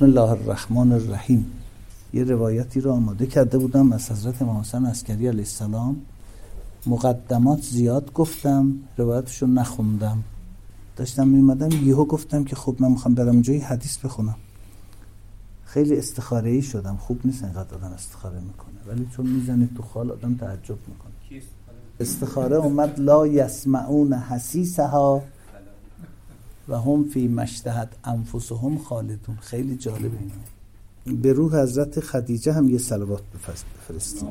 بسم الله الرحمن الرحیم. یه روایتی رو آماده کرده بودم از حضرت امام حسن عسکری علیه السلام. مقدمات زیاد گفتم، روایتشو نخوندم. داشتم میمدم یهو گفتم که خب من میخوام برم جایی حدیث بخونم. خیلی استخاره‌ای شدم. خوب نیست اینقدر آدم استخاره میکنه، ولی چون میزنه تو خال آدم تعجب میکنه. استخاره اومد لا یسمعون حسیسها و هم فی مشتهت انفسهم خالدون. خیلی جالب اینه. به روح حضرت خدیجه هم یه صلوات بفرستیم.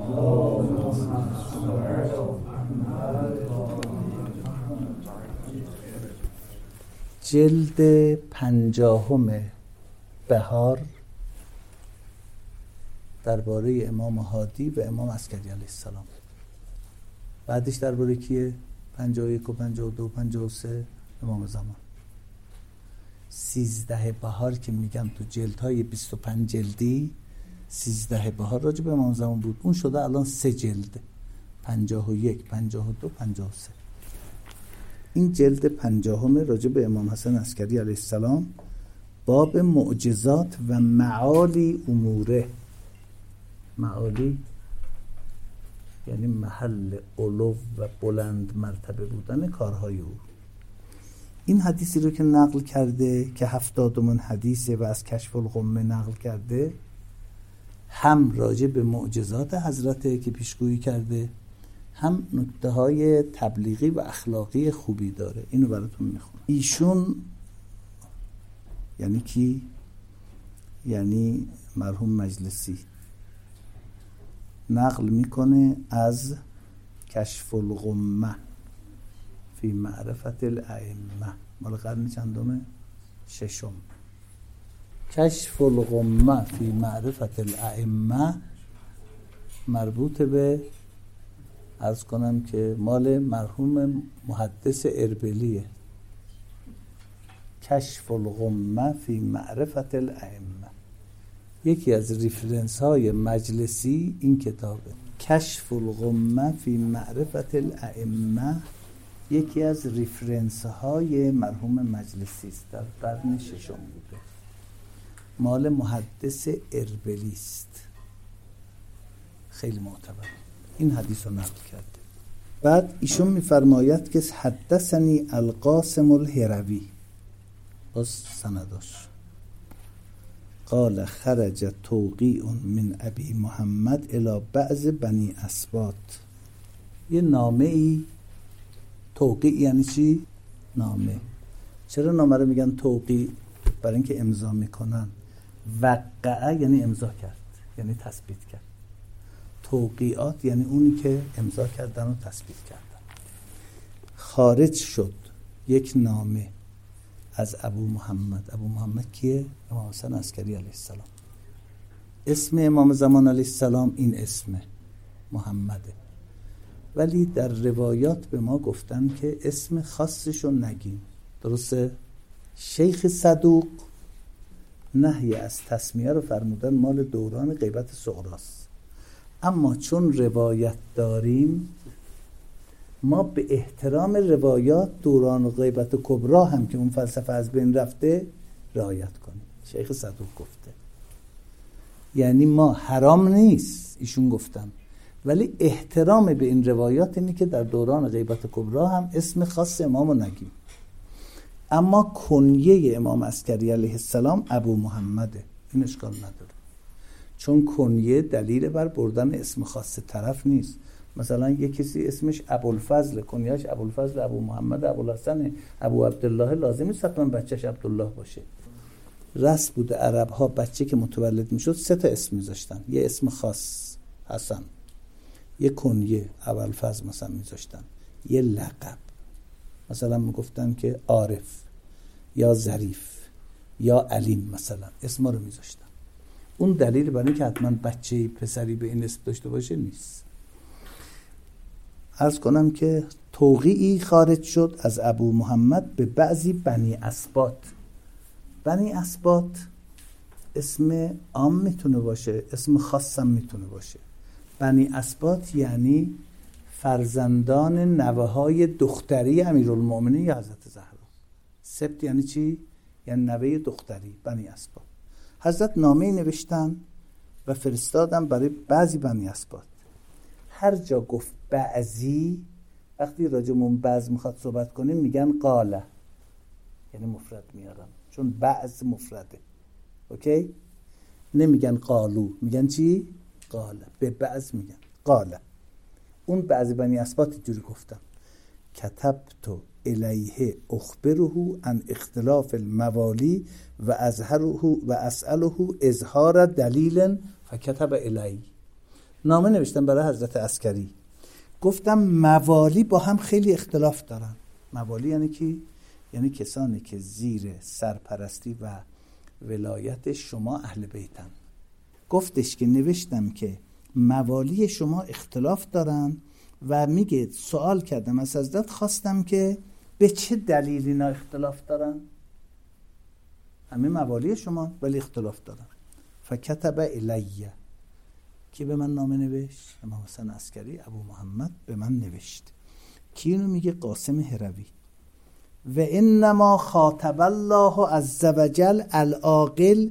جلد 50 بهار درباره امام هادی و امام عسکری علیه السلام. بعدش درباره کیه؟ 51 و 52 و 53 امام زمان. 13 بهار که میگم تو جلدهای 25 جلدی 13 بهار راجع به امام زمان بود. اون شده الان 3 جلد، 51 52 53. این جلد 50 راجع به امام حسن عسکری علیه السلام، باب معجزات و معالی اموره. معالی یعنی محل علو و بلند مرتبه بودن کارهای او. این حدیثی رو که نقل کرده که 70مین حدیثه و از کشف الغمه نقل کرده، هم راجع به معجزات حضرته که پیشگویی کرده، هم نکته‌های تبلیغی و اخلاقی خوبی داره. اینو براتون میخونم. ایشون یعنی کی؟ یعنی مرحوم مجلسی نقل میکنه از کشف الغمه فی معرفت الائمه، مال قرن چندمه؟ 6. کشف الغمه فی معرفت الائمه مربوط به، عرض کنم که مال مرحوم محدث اربیلیه. کشف الغمه فی معرفت الائمه یکی از ریفرنس های مجلسی این کتابه. کشف الغمه فی معرفت الائمه یکی از ریفرنس های مرحوم مجلسی است، در قرن 6 بوده، مال محدث اربیلی است، خیلی معتبر. این حدیث رو نقل کرده. بعد ایشون میفرماید که حدثنی القاسم الهروی، باز سنداش، قال خرج توقیع من ابی محمد الی بعض بنی اسباط. یه نامه ای، توقیع یعنی چی؟ نامه. چرا نامه رو میگن توقیع؟ برای اینکه امضا میکنن. وقعه یعنی امضا کرد، یعنی تثبیت کرد. توقیعات یعنی اونی که امضا کردن و تثبیت کردن. خارج شد یک نامه از ابو محمد. ابو محمد کیه؟ امام حسن عسکری علیه السلام. اسم امام زمان علیه السلام این اسمه، محمده، ولی در روایات به ما گفتن که اسم خاصشو نگیم. درسته؟ شیخ صدوق نهی از تسمیه رو فرمودن مال دوران غیبت صغراست، اما چون روایت داریم ما به احترام روایات دوران غیبت کبرا هم که اون فلسفه از بین رفته رعایت کنیم. شیخ صدوق گفته، یعنی ما حرام نیست ایشون گفتن، ولی احترام به این روایات اینه که در دوران غیبت کبرا هم اسم خاص امامو نگیم. اما کنیه امام عسکری علیه السلام ابو محمده، این اشکال نداره، چون کنیه دلیل بر بردن اسم خاص طرف نیست. مثلا یک کسی اسمش ابوالفضل، کنیه‌اش ابوالفضل، ابو محمد، ابوالحسن، ابو عبدالله، لازم نیست حتما بچه‌ش عبدالله باشه. رسم بوده عرب‌ها بچه که متولد میشد 3 تا اسم میذاشتن، یه اسم خاص حسن، یه کنیه ابوالفضل مثلا میذاشتن، یه لقب مثلا میگفتن که عارف یا ظریف یا علیم، مثلا اسما رو میذاشتن. اون دلیل برای اینکه حتما بچه پسری به این اسم داشته باشه نیست. عرض کنم که توقیعی خارج شد از ابو محمد به بعضی بنی اسباط. بنی اسباط اسم عام میتونه باشه، اسم خاص هم میتونه باشه. بنی اسباط یعنی فرزندان نوه‌های دختری امیرالمؤمنین یا حضرت زهرا. سبط یعنی چی؟ یعنی نوه دختری، بنی اسباط. حضرت نامه نوشتن و فرستادن برای بعضی بنی اسباط. هر جا گفت بعضی، وقتی راجمون بعض میخواد صحبت کنیم میگن قاله، یعنی مفرد میارن، چون بعض مفرده. اوکی؟ نمیگن قالو، میگن چی؟ قاله. به بعض میگن قاله. اون بعضی بنی اسباط اینجوری گفتن: کتبت الیه اخبره عن اختلاف الموالی و اسأله اظهار دلیل فکتب الی. نامه نوشتم برای حضرت عسکری، گفتم موالی با هم خیلی اختلاف دارن. موالی یعنی کی؟ یعنی کسانی که زیر سرپرستی و ولایت شما اهل بیتن. گفتش که نوشتم که موالی شما اختلاف دارن و میگه سوال کردم از حضرت، خواستم که به چه دلیل اینا اختلاف دارن؟ همه موالی شما ولی اختلاف دارن. فکتب الیه، کی به من نامه نوشت؟ امام حسین عسکری ابو محمد به من نوشت. کی اینو میگه؟ قاسم هروی. و انما خاطب الله عز وجل العاقل،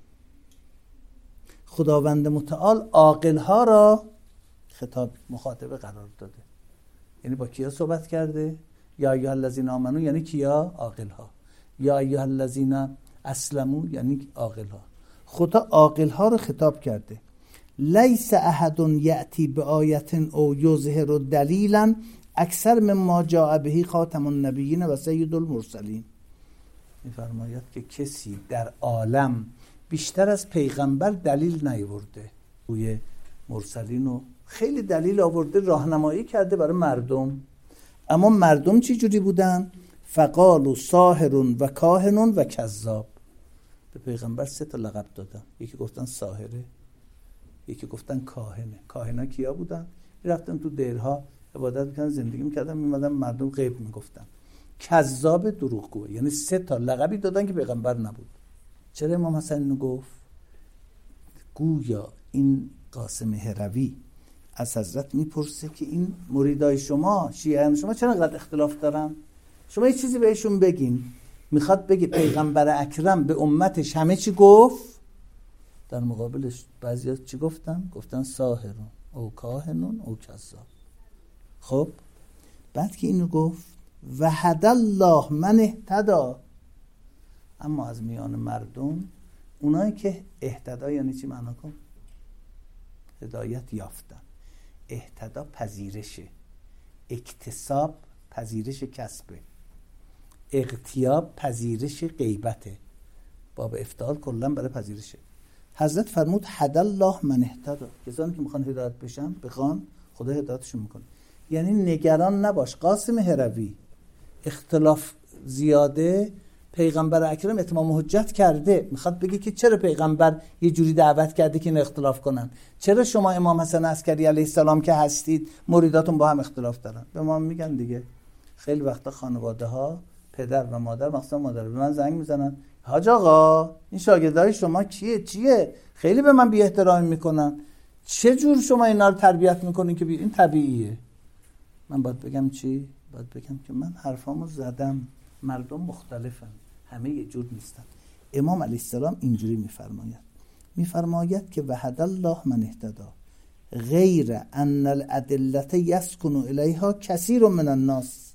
خداوند متعال عاقل ها را خطاب مخاطبه قرار داده. یعنی با کیا صحبت کرده؟ یا ایها الذین آمنو یعنی کیا؟ عاقل ها. یا ایها الذین اسلموا یعنی عاقل ها. خدا عاقل ها رو خطاب کرده. لیس احد یأتی بآیة او یظهر دلیلا اکثر مما جاء به خاتم النبیین و سید المرسلین. می‌فرماید که کسی در عالم بیشتر از پیغمبر دلیل نیاورده. روی مرسلین رو خیلی دلیل آورده، راهنمایی کرده برای مردم. اما مردم چی جوری بودن؟ فقالوا ساحر و کاهن و کذاب. به پیغمبر 3 تا لقب دادن. یکی گفتن ساحره، یکی گفتن کاهنه. کاهنا کیا بودن؟ رفتن تو دیرها عبادت میکردن، زندگی میکردن، میمدن مردم غیب میگفتن. کذاب، دروغگو. یعنی 3 تا لقبی دادن که پیغمبر نبود. چرا امام حسین اینو گفت؟ گویا این قاسم هروی از حضرت میپرسه که این مریدای شما، شیعیان شما چرا انقدر اختلاف دارن؟ شما یه چیزی بهشون بگین. میخواد بگه پیغمبر اکرم به امتش همه چی گفت، در مقابلش بعضیا چی گفتن؟ گفتن ساحرون او کاهنون او کذاب. خب بعد که اینو گفت و هدی الله من اهتدی، اما از میان مردم اونایی که اهتدا یعنی چی معنا کن؟ هدایت یافتن. اهتدا پذیرشه، اکتساب پذیرش کسبه، اغتیاب پذیرش غیبته. باب افتعال کلا برای پذیرشه. حضرت فرمود هدی الله من اهتدی، کسانی که میخوان هدایت بشن بخوان خدا هدایتشون میکنه. یعنی نگران نباش قاسم هروی، اختلاف زیاده، پیغمبر اکرم اتمام حجت کرده. میخواد بگه که چرا پیغمبر یه جوری دعوت کرده که این اختلاف کنن؟ چرا شما امام حسن عسکری علیه السلام که هستید مریداتون با هم اختلاف دارن؟ به ما میگن دیگه. خیلی وقتا خانواده ها پدر و مادر، مخصوصا مادر، به من زنگ میزنن حاج آقا این شاگردای شما کیه؟ چیه؟ خیلی به من بی احترامی میکنن. چه جور شما اینا رو تربیت میکنین که این طبیعیه؟ من باید بگم چی؟ باید بگم که من حرفامو زدم، مردم مختلفن، همه یه جور نیستن. امام علیه السلام اینجوری میفرماید که وحد الله من اهتدی غیر ان الادله یسکن الیها کثیر من الناس،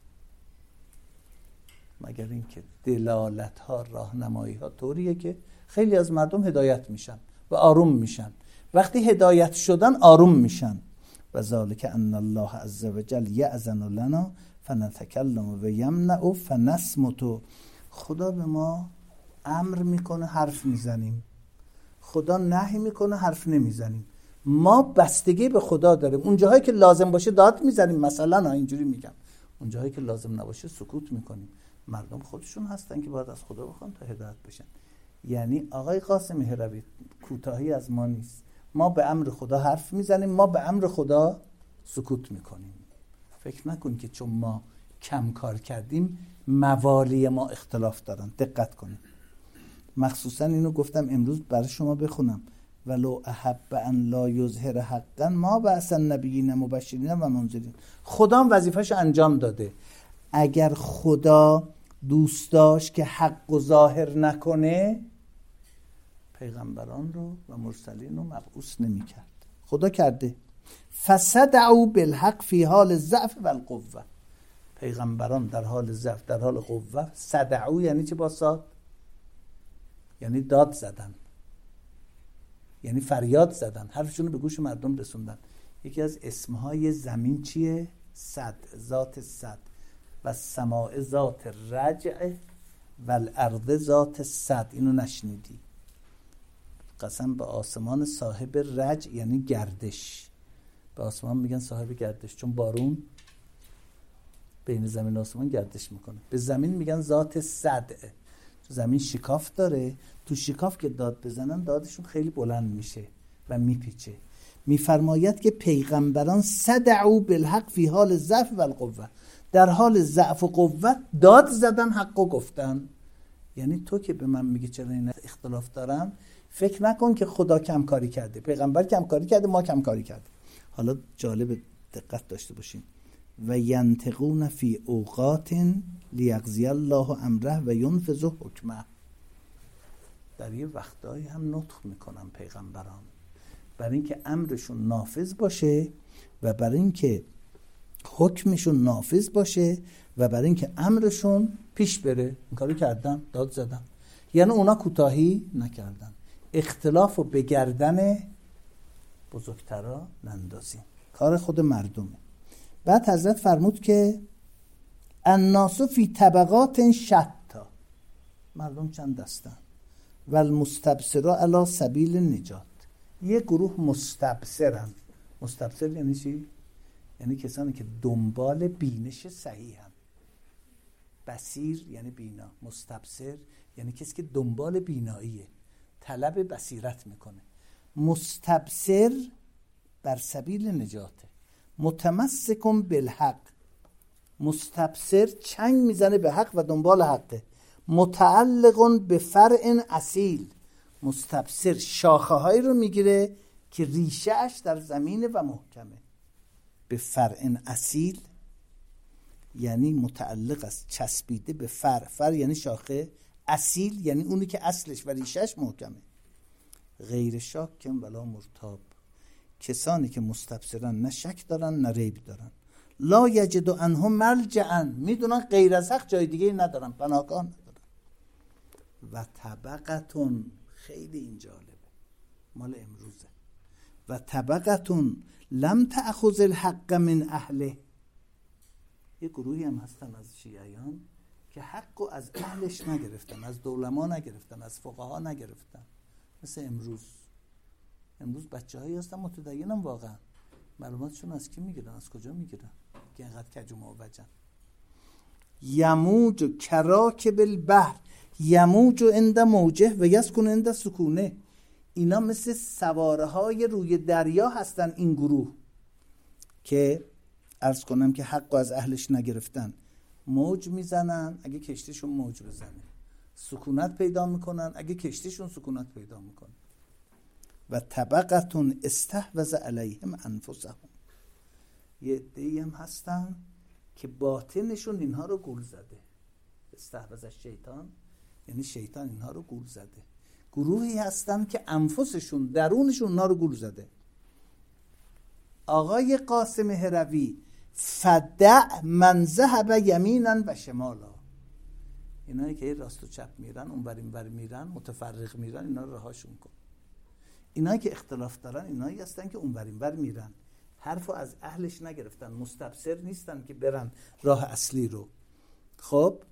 مگر اینکه دلالت ها، راهنمایی ها طوریه که خیلی از مردم هدایت میشن و آروم میشن. وقتی هدایت شدن آروم میشن. و ذالک ان الله عز وجل یأذن لنا فنتکلم و یمنع فنصمت. خدا به ما امر میکنه حرف میزنیم، خدا نهی میکنه حرف نمیزنیم. ما بستگی به خدا داریم. اون جاهایی که لازم باشه داد میزنیم، مثلا اینجوری میگم، اون جاهایی که لازم نباشه سکوت میکنیم. مردم خودشون هستن که باید از خدا بخوان تا هدایت بشن. یعنی آقای قاسم هروی کوتاهی از ما نیست. ما به امر خدا حرف میزنیم، ما به امر خدا سکوت میکنیم. فکر نکن که چون ما کم کار کردیم موالی ما اختلاف دارن. دقت کنید. مخصوصا اینو گفتم امروز برای شما بخونم. ولو احب ان لا یظهر حقا ما بعث النبیین مبشرین و منذرین. خدا هم وظیفه‌شو انجام داده. اگر خدا دوست داشت که حق و ظاهر نکنه، پیغمبران رو و مرسلین رو مبعوث نمی کرد، خدا کرده. فصدعوا بالحق فی حال ضعف و القوه. پیغمبران در حال ضعف، در حال قوه. صدعوا یعنی چه؟ با صاد، یعنی داد زدن، یعنی فریاد زدن، حرفشون رو به گوش مردم رسوندن. یکی از اسمهای زمین چیه؟ صد، ذات صد. و سماع ذات رجع و الارض ذات صد. اینو نشنیدی؟ قسم به آسمان صاحب رجع یعنی گردش. به آسمان میگن صاحب گردش، چون بارون بین زمین و آسمان گردش میکنه. به زمین میگن ذات صد. زمین شکاف داره، تو شکاف که داد بزنن دادشون خیلی بلند میشه و میپیچه. میفرماید که پیغمبران صدعوا بالحق فی حال ضعف و القوه، در حال ضعف و قوت داد زدن، حقو گفتن. یعنی تو که به من میگی چرا این اختلاف دارن، فکر نکن که خدا کم کاری کرده، پیغمبر کم کاری کرده، ما کم کاری کردیم. حالا جالب دقت داشته باشیم. و ینطقون فی اوقات لیقضی الله امره و ینفذ حکمه. در یه وقتایی هم نطق میکنن پیغمبران، برای اینکه امرشون نافذ باشه و برای اینکه حکمشون نافذ باشه و برای اینکه امرشون پیش بره. این کارو کردن، داد زدن. یعنی اونا کوتاهی نکردن. اختلافو به گردن بزرگترا نندازیم، کار خود مردمه. بعد حضرت فرمود که الناس فی طبقات شتا، مردم چند دستن. و المستبصرا علی سبیل النجات. یه گروه مستبصرن. مستبصر یعنی چی؟ یعنی کسانی که دنبال بینش صحیح هم. بصیر یعنی بینا، مستبصر یعنی کسی که دنبال بیناییه، طلب بصیرت میکنه. مستبصر بر سبیل نجاته، متمسکم بالحق. مستبصر چنگ میزنه به حق و دنبال حقه. متعلقون به فرع اصیل. مستبصر شاخه هایی رو میگیره که ریشه اش در زمینه و محکمه. به فرع اصیل یعنی متعلق است، چسبیده به فرع. فرع یعنی شاخه، اصیل یعنی اونی که اصلش و ریشهش محکمه. غیر شاکم ولا مرتاب. کسانی که مستبصرن نه شک دارن نه ریب دارن. لا یجد عنهم ملجأ، میدونن غیر از حق جای دیگه ندارن، پناهگاه ندارن. و طبقتون، خیلی این جالبه، مال امروزه. و طبقتون لم تأخذ الحق من اهله. یه گروهی هم هستن از شیعیان که حقو از اهلش نگرفتن، از علما نگرفتن، از فقها نگرفتن. مثل امروز بچه‌هایی هستن متدینن، واقعا معلوماتشون از کی میگیرن، از کجا میگیرن که اینقدر کج و معوجن؟ یموج کراکب البحر یموج عند موجه و یسکن عند سکونه. اینا مثل سواره های روی دریا هستن. این گروه که عرض کنم که حقو از اهلش نگرفتن، موج میزنن اگه کشتیشون موج بزنه، سکونت پیدا میکنن اگه کشتیشون سکونت پیدا میکنه. و طبقتون استحوذ علیهم انفسهم. یه عده‌ای هم هستن که باطنشون اینها رو گول زده. استحوذ شیطان یعنی شیطان اینها رو گول زده. گروهی هستن که انفسشون، درونشون اینها رو گول زده. آقای قاسم هروی فدع من ذهب یمینا و شمالا. اینایی که راست و چپ میرن، اونور اینور میرن، متفرق میرن، اینا رو رهاشون کن. اینایی که اختلاف دارن اینایی هستن که اونور اینور میرن، حرفو از اهلش نگرفتن، مستبصر نیستن که برن راه اصلی رو. خب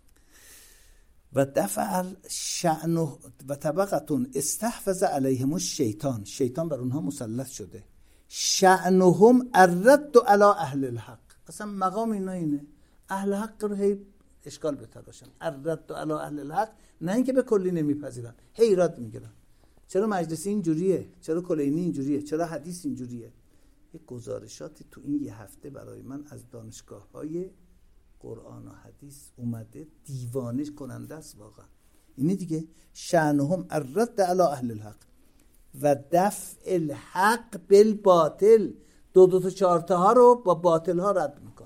و دفع شأن و طبقتون استحوذ علیهم الشیطان. شیطان بر اونها مسلط شده. شأنهم الرد علی اهل الحق. اصلا مقام اینا اینه، اهل حق رو هی اشکال بتراشن. الرد علی اهل الحق، نه اینکه به کلی نمیپذیرن، هی ایراد میگیرن. چرا مجلسی اینجوریه؟ چرا کلینی اینجوریه؟ چرا حدیث اینجوریه؟ یک گزارشاتی تو این یه هفته برای من از دانشگاه‌های قرآن و حدیث اومده، دیوانه کننده است واقعا. اینه دیگه، شأنهم الرد علی اهل الحق و دفع الحق بالباطل. دو تا چهار تا ها رو با باطل ها رد میکنن.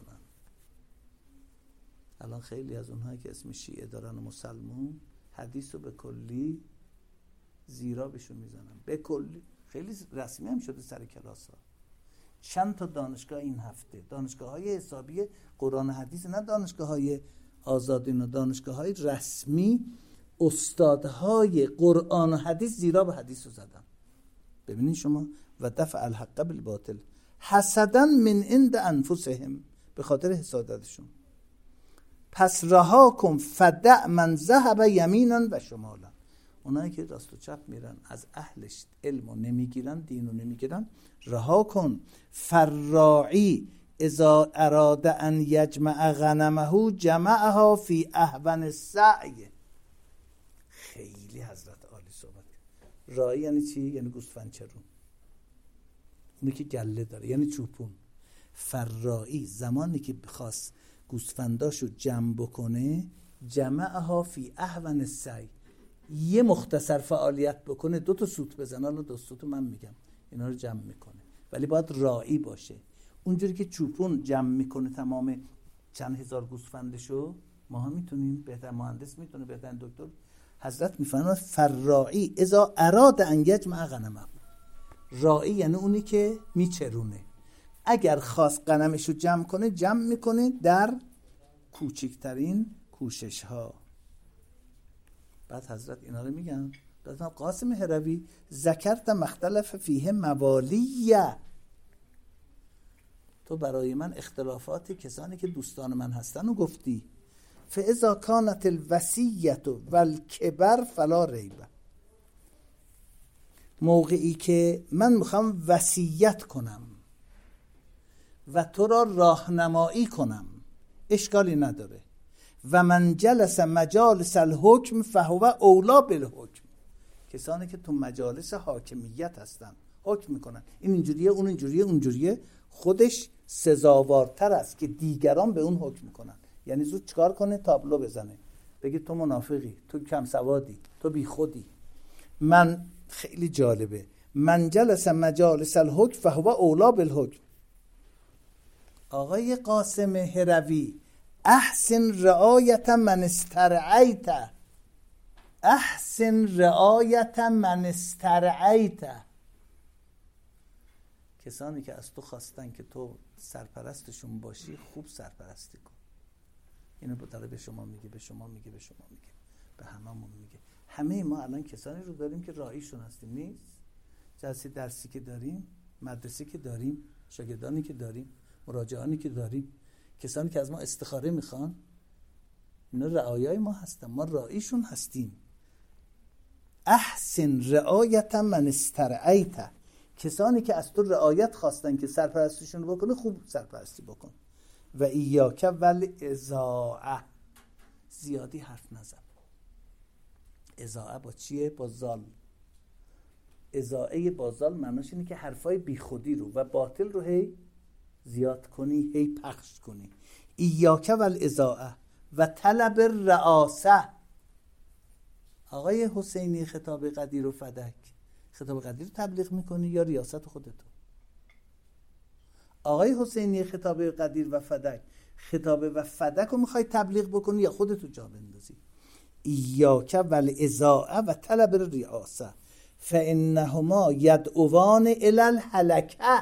الان خیلی از اونهایی که اسم شیعه دارن و مسلمون، حدیث رو به کلی زیرا بهشون میزنم به کلی. خیلی رسمی هم شده سر کلاس ها. چند تا دانشگاه این هفته، دانشگاه های حسابی قرآن حدیث، نه دانشگاه های آزادین و دانشگاه های رسمی، استادهای قرآن و حدیث زیرا به حدیث رو زدن. ببینید شما، و دفع الحق بالباطل حسدا من عند انفسهم، به خاطر حسادتشون. پس رها کن فدع من ذهب یمینا و شمالا، اونایی که راست و چپ میرن از اهلش علمو نمیگیرن، دینو نمیگیرن، رها کن. فراعی اذا اراد ان یجمع غنمه جمعها فی اهون السعی. خیلی حضرت عالی صحبت. راعی یعنی چی؟ یعنی گوسفندچرون، اونی که گله داره، یعنی چوپون. فراعی زمانی که بخواست گوسفنداشو جمع بکنه، جمعها فی اهون السعی، یه مختصر فعالیت بکنه، 2 تا سوت بزنه. حالا 2 سوت من میگم، اینا رو جمع میکنه، ولی باید راعی باشه. اونجوری که چوپون جمع میکنه تمام چند هزار گوسفندشو، ما هم میتونیم، بهتر مهندس میتونه، بهتر دکتر. حضرت میفرماید فراعی اذا اراد ان یجمع غنمه، راعی یعنی اونی که میچرونه، اگر خواست غنمشو جمع کنه، جمع میکنه در کوچکترین کوشش ها. بعد حضرت اینا رو میگن. بعد قاسم هروی ذکرت مختلف فیه موالیه، تو برای من اختلافات کسانی که دوستان من هستن رو گفتی. فاذا کانت الوصیة والکبر فلا ریب، موقعی که من میخوام وصیت کنم و تو را راهنمایی کنم، اشکالی نداره. و من جلس مجالس الحکم فهو اولا بالحکم، کسانی که تو مجالس حاکمیت هستن، حکم میکنن، این اینجوریه، اون اینجوریه، اونجوریه، خودش سزاوارتر است که دیگران به اون حکم میکنن. یعنی زود چکار کنه؟ تابلو بزنه، بگی تو منافقی، تو کم سوادی، تو بی خودی. من خیلی جالبه، من جلس مجالس الحکم فهو اولا بالحکم. آقای قاسم هروی احسن رعایت من استرعیت، احسن رعایت من استرعیت، کسانی که از تو خواستن که تو سرپرستشون باشی، خوب سرپرستی کن. اینو داره به شما میگه، به شما میگه، به شما میگه، به هممون میگه. همه ما الان کسانی رو داریم که راعیشون هستیم. نیست؟ جلسه درسی که داریم، مدرسه که داریم، شاگردانی که داریم، مراجعانی که داریم، کسانی که از ما استخاره میخوان، اینا رعایای ما هستن، ما راعیشون هستیم. احسن رعایت من استرعیت، کسانی که از تو رعایت خواستن که سرپرستیشون رو بکنه، خوب سرپرستی بکن. و ایاک والاضاعه، زیادی حرف نزن. اضاعه با چیه؟ با زال. اضاعه با زال معناش اینه که حرفای بیخودی رو و باطل رو هی زیاد کنی، هی پخش کنی. ایاک والاضاعه و طلب الرئاسه. آقای حسینی خطاب قدیر و فدک، خطاب قدیر رو تبلیغ میکنی یا ریاست خودتو؟ آقای حسینی خطاب قدیر و فدک، خطاب و فدک رو میخوای تبلیغ بکنی یا خودتو جا بندازی؟ ایاک والاضاعه و طلب الرئاسه فانهما یدعوان الی الهلکه،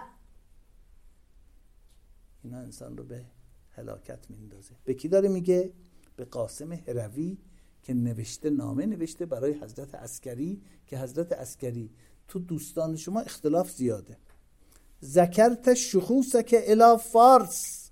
اینا انسان رو به هلاکت میندازه. به کی داره میگه؟ به قاسم هروی که نوشته، نامه نوشته برای حضرت عسکری، که حضرت عسکری تو دوستان شما اختلاف زیاده. ذکرت شخوصک الی فارس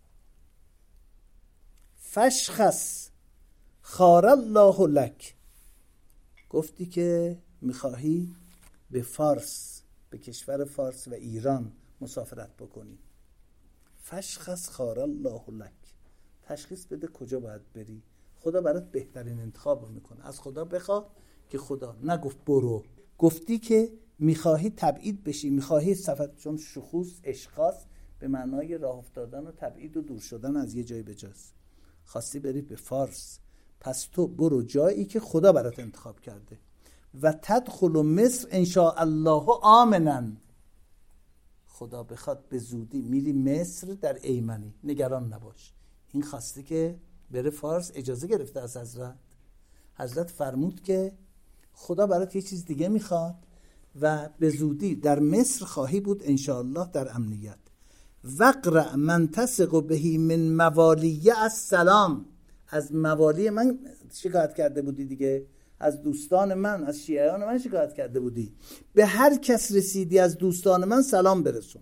فشخص خار الله لک، گفتی که میخواهی به فارس، به کشور فارس و ایران مسافرت بکنی. فشخص خار الله لک، تشخیص بده کجا باید بری، خدا برات بهترین انتخاب رو میکنه. از خدا بخواه که خدا نگفت برو، گفتی که میخواهی تبعید بشی، میخواهی سفر، چون شخوص اشخاص به معنای راه افتادن و تبعید و دور شدن از یه جای به جاست. خواستی بری به فارس، پس تو برو جایی که خدا برات انتخاب کرده. و تدخل مصر ان شاء الله آمنا، خدا بخواد به زودی میری مصر در ایمنی، نگران نباش. این خواسته که بره فارس، اجازه گرفته از حضرت. حضرت فرمود که خدا برات یه چیز دیگه میخواد و به زودی در مصر خواهی بود انشاءالله در امنیت. وقرأ من تثق بهی من موالی السلام. از موالی من شکایت کرده بودی دیگه، از دوستان من، از شیعیان من شکایت کرده بودی. به هر کس رسیدی از دوستان من سلام برسون.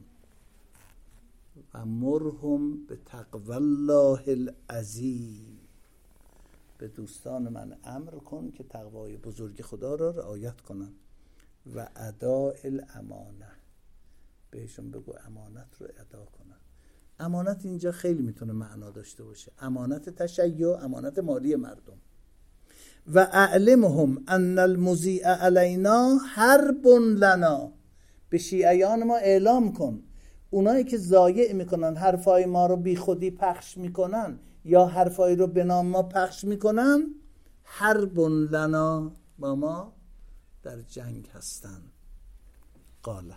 و مرهم به تقوی الله العظیم. به دوستان من امر کن که تقوای بزرگ خدا را رعایت کنن. و اداء الامانه، بهشون بگو امانت رو ادا کنن. امانت اینجا خیلی میتونه معنا داشته باشه، امانت تشیع، امانت مالی مردم. و اعلمهم ان المذیع علینا حرب لنا. به شیعیان ما اعلام کن، اونایی که ضایع میکنن، حرفای ما رو بی خودی پخش میکنن یا حرفای رو به نام ما پخش میکنن، حرب لنا، با ما در جنگ هستن. قاله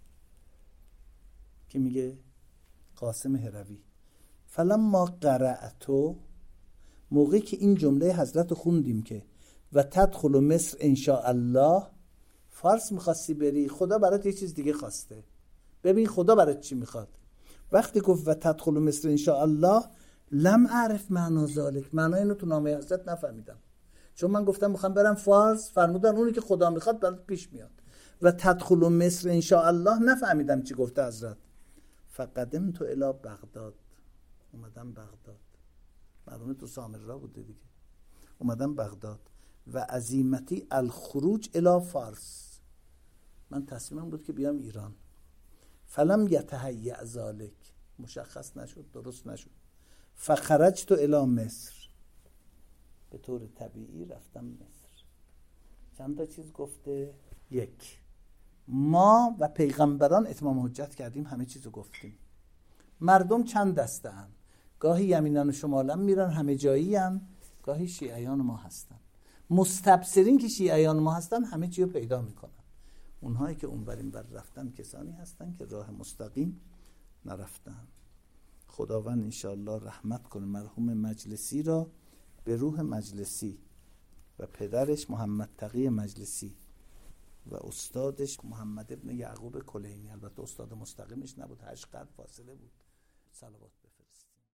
که میگه قاسم هروی فلما قرأتو، موقعی که این جمله حضرت خوندیم که و تدخل مصر انشاءالله، فارس میخواستی بری، خدا برات یه چیز دیگه خواسته. ببین خدا برات چی میخواد. وقتی گفت و تدخل مصر انشاءالله، لم اعرف معنا ذالک، معنای اینو تو نامه حضرت نفهمیدم، چون من گفتم میخوام برم فارس، فرمودن اونی که خدا میخواد برات پیش میاد. و تدخل مصر انشاءالله نفهمیدم چی گفته حضرت. فقدمت الی بغداد، اومدم بغداد، معلومه تو سامرا بوده دیگه، اومدم بغداد. و عزیمتی الخروج الی فارس، من تصمیمم بود که بیام ایران. فلم یتهیأ ذالک، مشخص نشد، درست نشد. فخرجت الی مصر، به طور طبیعی رفتم مصر. چند تا چیز گفته. یک، ما و پیغمبران اتمام حجت کردیم، همه چیزو گفتیم. مردم چند دسته ان، گاهی یمینن و شمالن میرن، همه جایی ان، گاهی شیعیان ما هستن. مستبصرین که شیعیان ما هستن همه چیو پیدا میکنن. اونهایی که اونورین بر رفتن کسانی هستن که راه مستقیم نرفتن. خداوند انشاءالله رحمت کنه مرحوم مجلسی را، به روح مجلسی و پدرش محمد تقی مجلسی و استادش محمد ابن یعقوب کلینی. البته استاد مستقیمش نبود، 8 قرن فاصله بود. صلوات